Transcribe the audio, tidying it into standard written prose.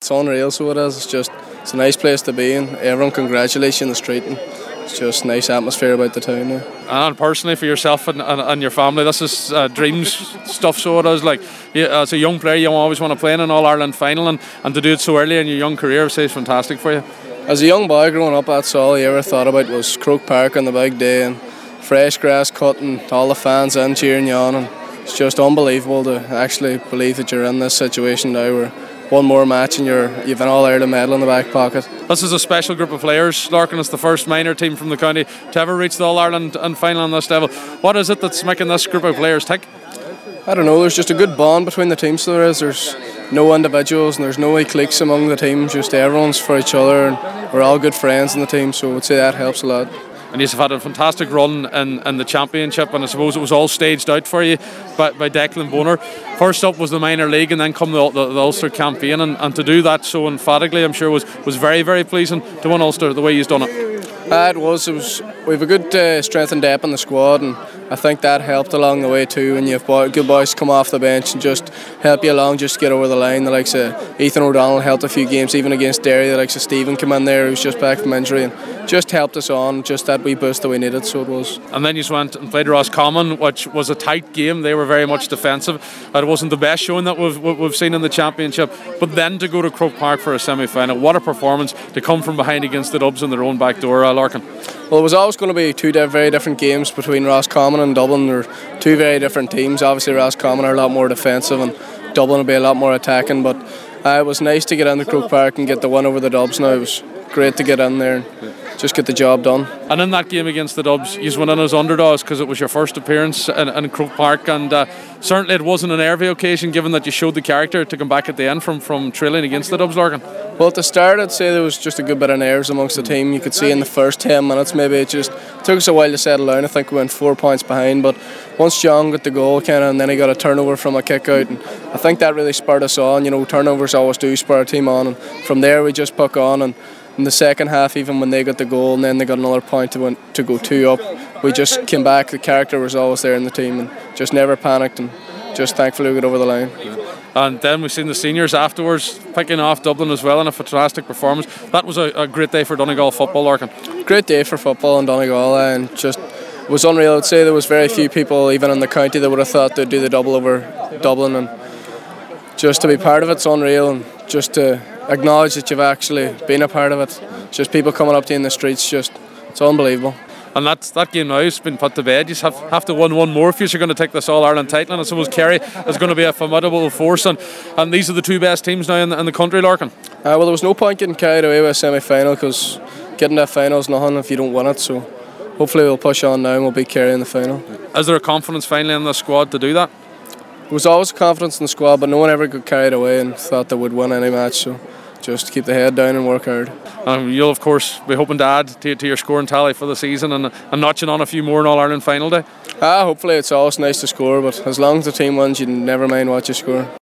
It's unreal, so it is. It's a nice place to be in. Everyone congratulates you in the street, and it's just nice atmosphere about the town now. And personally, for yourself and your family, this is dreams stuff, so it is. Like, as a young player, you always want to play in an All-Ireland final, and to do it so early in your young career, I say it's fantastic for you. As a young boy growing up, that's all you ever thought about was Croke Park on the big day, and fresh grass cut, and all the fans in cheering you on, and it's just unbelievable to actually believe that you're in this situation now where one more match and you've an All-Ireland medal in the back pocket. This is a special group of players. Larkin is the first minor team from the county to ever reach the All-Ireland and final on this level. What is it that's making this group of players tick? I don't know, there's just a good bond between the teams, so there's no individuals and there's no cliques among the teams, just everyone's for each other, and we're all good friends in the team, so I would say that helps a lot. And you've had a fantastic run in the championship, and I suppose it was all staged out for you by Declan Bonner. First up was the minor league, and then come the Ulster campaign, and to do that so emphatically, I'm sure was very, very pleasing to win Ulster the way you've done it. It was. We have a good strength and depth in the squad, and I think that helped along the way too. When you have good boys come off the bench and just help you along, just get over the line. The likes of Ethan O'Donnell helped a few games, even against Derry. The likes of Stephen came in there, who's just back from injury, and just helped us on. Just that wee boost that we needed. So it was. And then you went and played Roscommon, which was a tight game. They were very much defensive. It wasn't the best showing that we've seen in the championship. But then to go to Croke Park for a semi-final, what a performance to come from behind against the Dubs in their own back door, Larkin. Well, it was always going to be two very different games between Roscommon and Dublin. They're two very different teams. Obviously Roscommon are a lot more defensive and Dublin will be a lot more attacking, but it was nice to get into Croke Park and get the win over the Dubs now. It was great to get in there and just get the job done. And in that game against the Dubs, you went in as underdogs because it was your first appearance in Croke Park, and certainly it wasn't an nervy occasion given that you showed the character to come back at the end from trailing against the Dubs, Larkin. Well, at the start I'd say there was just a good bit of nerves amongst the team. You could see in the first 10 minutes maybe it just took us a while to settle down. I think we went 4 points behind, but once John got the goal and then he got a turnover from a kick out, and I think that really spurred us on. You know, turnovers always do spur a team on, and from there we just puck on, and in the second half, even when they got the goal and then they got another point to go 2 up, we just came back. The character was always there in the team and just never panicked, and just thankfully we got over the line. And then we've seen the seniors afterwards picking off Dublin as well in a fantastic performance. That was a great day for Donegal football, Larkin. Great day for football in Donegal, and just it was unreal. I'd say there was very few people even in the county that would have thought they'd do the double over Dublin, and just to be part of it's unreal, and just to acknowledge that you've actually been a part of it. Just people coming up to you in the streets, it's unbelievable. And that game now has been put to bed. You have to win one more if you're going to take this All-Ireland title, and I suppose Kerry is going to be a formidable force, and these are the two best teams now in the country, Larkin. Well, there was no point getting carried away with a semi-final, because getting that final is nothing if you don't win it, so hopefully we'll push on now and we'll beat Kerry in the final. Is there a confidence finally in the squad to do that? There was always confidence in the squad, but no one ever got carried away and thought they would win any match, so just keep the head down and work hard. You'll of course be hoping to add to your scoring tally for the season and notching on a few more in All-Ireland final day. Hopefully. It's always nice to score, but as long as the team wins, you never mind what you score.